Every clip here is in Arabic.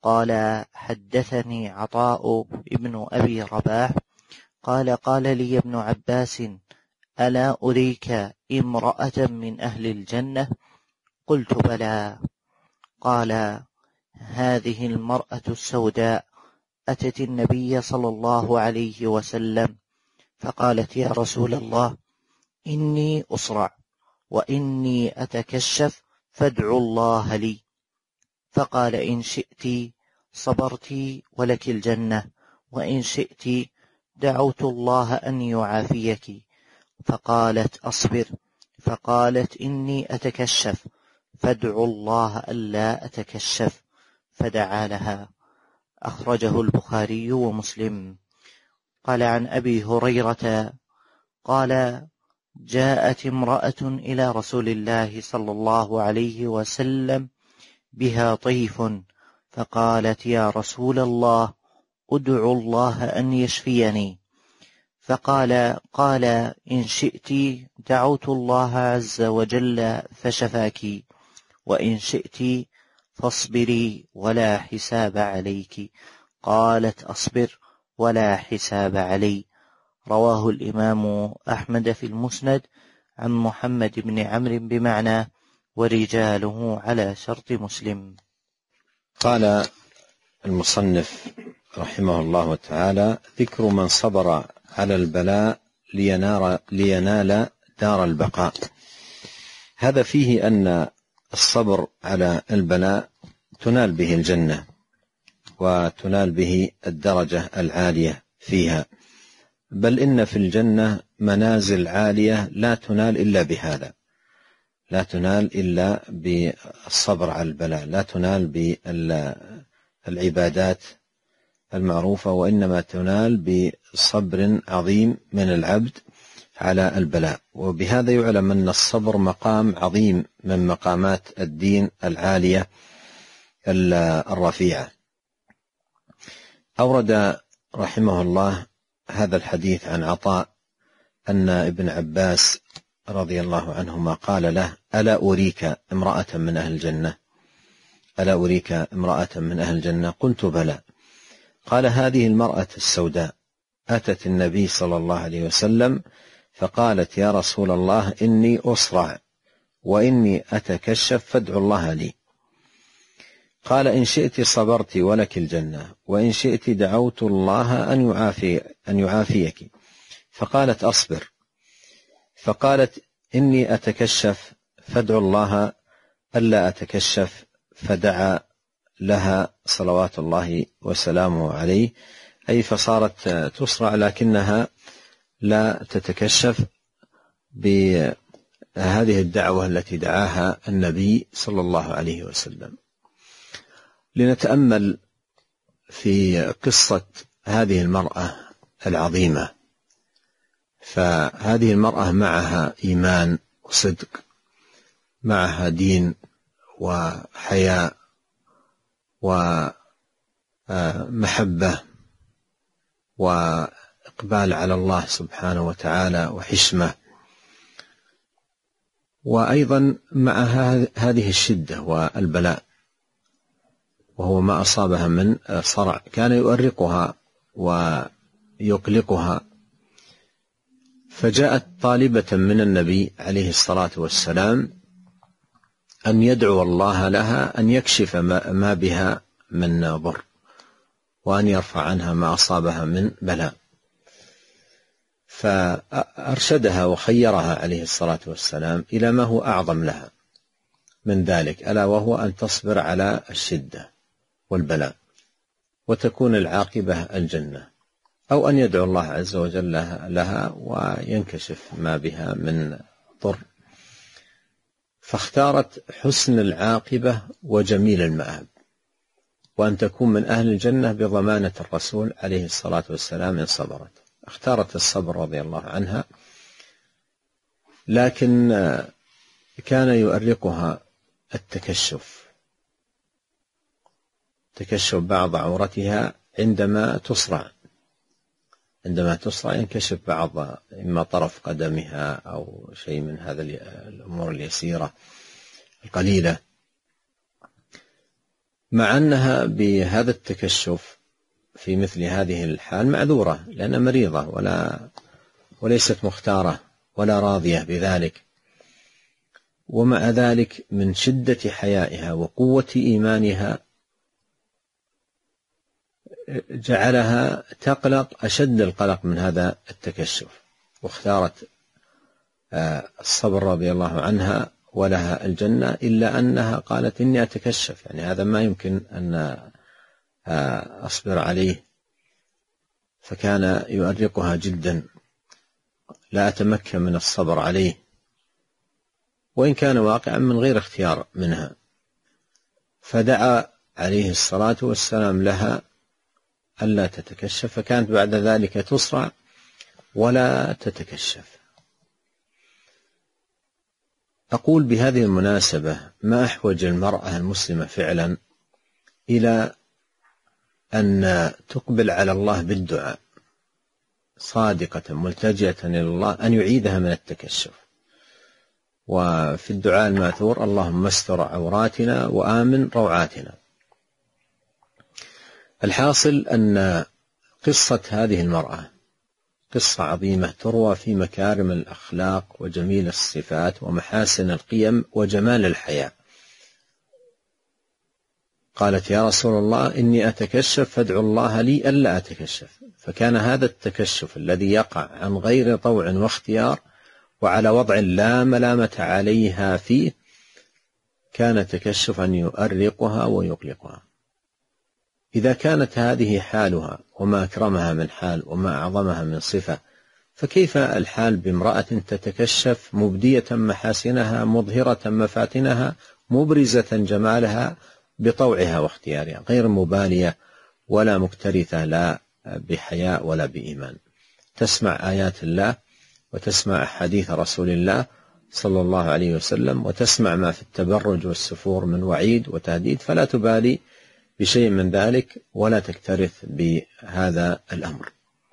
قال: حدثني عطاء ابن أبي رباح قال: قال لي ابن عباس: ألا أريك امرأة من أهل الجنة؟ قلت: بلى. قال: هذه المرأة السوداء أتت النبي صلى الله عليه وسلم فقالت: يا رسول الله، إني أصرع وإني أتكشف فادعوا الله لي. فقال: إن شئت صبرت ولك الجنة، وإن شئت دعوت الله أن يعافيك. فقالت: أصبر. فقالت: إني أتكشف فادعوا الله ألا أتكشف. فدعا لها. أخرجه البخاري ومسلم. قال: عن أبي هريرة قال: جاءت امرأة إلى رسول الله صلى الله عليه وسلم بها طيف، فقالت: يا رسول الله، أدعو الله أن يشفيني. قال: إن شئت دعوت الله عز وجل فشفاك، وإن شئت فاصبري ولا حساب عليك. قالت: أصبر ولا حساب علي. رواه الإمام أحمد في المسند عن محمد بن عمرو بمعنى: ورجاله على شرط مسلم. قال المصنف رحمه الله تعالى: ذكر من صبر على البلاء لينال دار البقاء. هذا فيه أن الصبر على البلاء تنال به الجنة، وتنال به الدرجة العالية فيها، بل إن في الجنة منازل عالية لا تنال إلا بهذا، لا تنال إلا بالصبر على البلاء، لا تنال بالعبادات المعروفة، وإنما تنال بصبر عظيم من العبد على البلاء. وبهذا يعلم أن الصبر مقام عظيم من مقامات الدين العالية الرفيعة. أورد رحمه الله هذا الحديث عن عطاء أن ابن عباس رضي الله عنهما قال له: ألا أريك امرأة من أهل الجنة؟ ألا أريك امرأة من أهل الجنة؟ قلت: بلى. قال: هذه المرأة السوداء أتت النبي صلى الله عليه وسلم فقالت: يا رسول الله، إني أصرع وإني أتكشف فادعوا الله لي. قال: إن شئت صبرت ولك الجنة، وإن شئت دعوت الله أن يعافيك. فقالت: أصبر. فقالت: إني أتكشف فادعوا الله ألا أتكشف. فدعا لها صلوات الله وسلامه عليه، أي فصارت تصرع لكنها لا تتكشف بهذه الدعوة التي دعاها النبي صلى الله عليه وسلم. لنتأمل في قصة هذه المرأة العظيمة. فهذه المرأة معها إيمان وصدق، معها دين وحياء ومحبة وإقبال على الله سبحانه وتعالى وحشمة، وأيضا مع هذه الشدة والبلاء، وهو ما أصابها من صرع كان يؤرقها ويقلقها. فجاءت طالبة من النبي عليه الصلاة والسلام أن يدعو الله لها أن يكشف ما بها من ضر، وأن يرفع عنها ما أصابها من بلاء. فأرشدها وخيرها عليه الصلاة والسلام إلى ما هو أعظم لها من ذلك، ألا وهو أن تصبر على الشدة والبلاء وتكون العاقبة الجنة، أو أن يدعو الله عز وجل لها وينكشف ما بها من ضر. فاختارت حسن العاقبة وجميل المآب، وأن تكون من أهل الجنة بضمانة الرسول عليه الصلاة والسلام إن صبرت. اختارت الصبر رضي الله عنها، لكن كان يؤرقها التكشف بعض عورتها عندما تصرع ينكشف بعض، إما طرف قدمها أو شيء من هذا الأمور اليسيرة القليلة. مع أنها بهذا التكشف في مثل هذه الحال معذورة، لأنها مريضة وليست مختارة ولا راضية بذلك، ومع ذلك من شدة حيائها وقوة إيمانها جعلها تقلق أشد القلق من هذا التكشف، واختارت الصبر رضي الله عنها ولها الجنة، إلا أنها قالت إني أتكشف، يعني هذا ما يمكن أن أصبر عليه، فكان يؤرقها جدا، لا أتمكن من الصبر عليه، وإن كان واقعا من غير اختيار منها، فدعا عليه الصلاة والسلام لها ألا تتكشف، فكانت بعد ذلك تصرع ولا تتكشف. أقول بهذه المناسبة: ما أحوج المرأة المسلمة فعلا إلى أن تقبل على الله بالدعاء صادقة ملتجئة إلى الله أن يعيدها من التكشف. وفي الدعاء الماثور: اللهم استر عوراتنا وآمن روعاتنا. الحاصل أن قصة هذه المرأة قصة عظيمة تروى في مكارم الأخلاق وجميل الصفات ومحاسن القيم وجمال الحياة. قالت: يا رسول الله إني أتكشف فادعو الله لي ألا أتكشف. فكان هذا التكشف الذي يقع عن غير طوع واختيار وعلى وضع لا ملامة عليها فيه كان تكشفا يؤرقها ويقلقها. إذا كانت هذه حالها وما أكرمها من حال وما أعظمها من صفة، فكيف الحال بامرأة تتكشف مبدية محاسنها مظهرة مفاتنها مبرزة جمالها بطوعها واختيارها، غير مبالية ولا مكترثة لا بحياء ولا بإيمان، تسمع آيات الله وتسمع حديث رسول الله صلى الله عليه وسلم وتسمع ما في التبرج والسفور من وعيد وتهديد، فلا تبالي بشيء من ذلك ولا تكترث بهذا الأمر.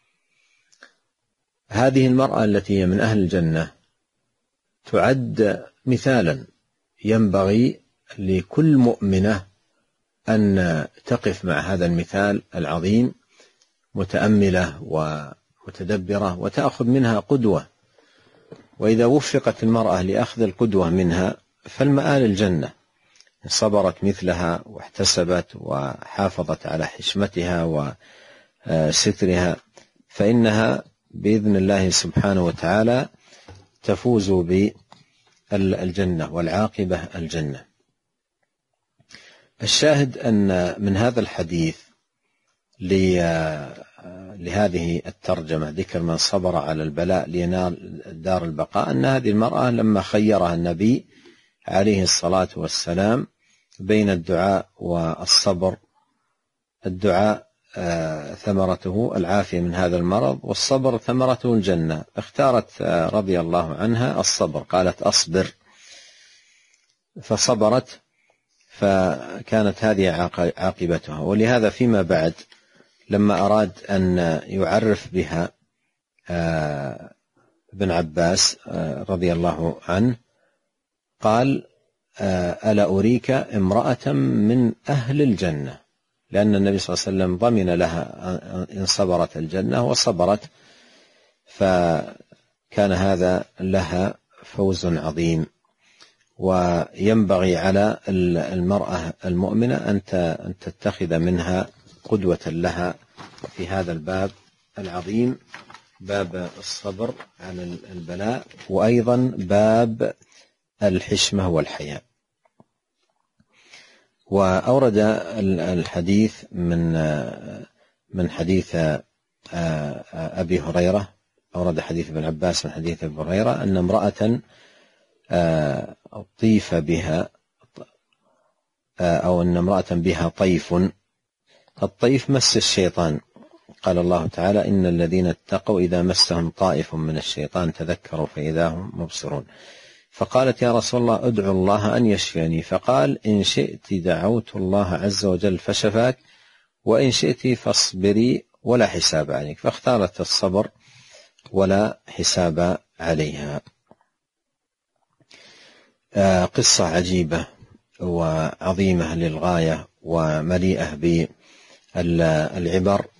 هذه المرأة التي هي من أهل الجنة تعد مثالا ينبغي لكل مؤمنة أن تقف مع هذا المثال العظيم متأملة ومتدبرة وتأخذ منها قدوة. وإذا وفقت المرأة لأخذ القدوة منها فالمآل الجنة، صبرت مثلها واحتسبت وحافظت على حشمتها وسترها، فإنها بإذن الله سبحانه وتعالى تفوز بالجنة والعاقبة الجنة. الشاهد أن من هذا الحديث لهذه الترجمة ذكر من صبر على البلاء لينال دار البقاء، أن هذه المرأة لما خيرها النبي عليه الصلاة والسلام بين الدعاء والصبر، الدعاء ثمرته العافية من هذا المرض والصبر ثمرته الجنة، اختارت رضي الله عنها الصبر، قالت أصبر فصبرت، فكانت هذه عاقبتها. ولهذا فيما بعد لما أراد أن يعرف بها ابن عباس رضي الله عنه قال: ألا أريك امرأة من أهل الجنة، لأن النبي صلى الله عليه وسلم ضمن لها إن صبرت الجنة وصبرت، فكان هذا لها فوز عظيم. وينبغي على المرأة المؤمنة أن تتخذ منها قدوة لها في هذا الباب العظيم، باب الصبر على البلاء، وأيضا باب الحشمة والحياء. وأورد الحديث من حديث أبي هريرة، أورد حديث ابن عباس من حديث أبي هريرة أن امرأة طيف بها أو أن امرأة بها طيف، الطيف مس الشيطان، قال الله تعالى: إن الذين اتقوا إذا مسهم طائف من الشيطان تذكروا فإذا هم مبصرون. فقالت: يا رسول الله أدعو الله أن يشفيني. فقال: إن شئت دعوت الله عز وجل فشفاك، وإن شئت فاصبري ولا حساب عليك. فاختارت الصبر ولا حساب عليها. قصة عجيبة وعظيمة للغاية، ومليئة بالعبر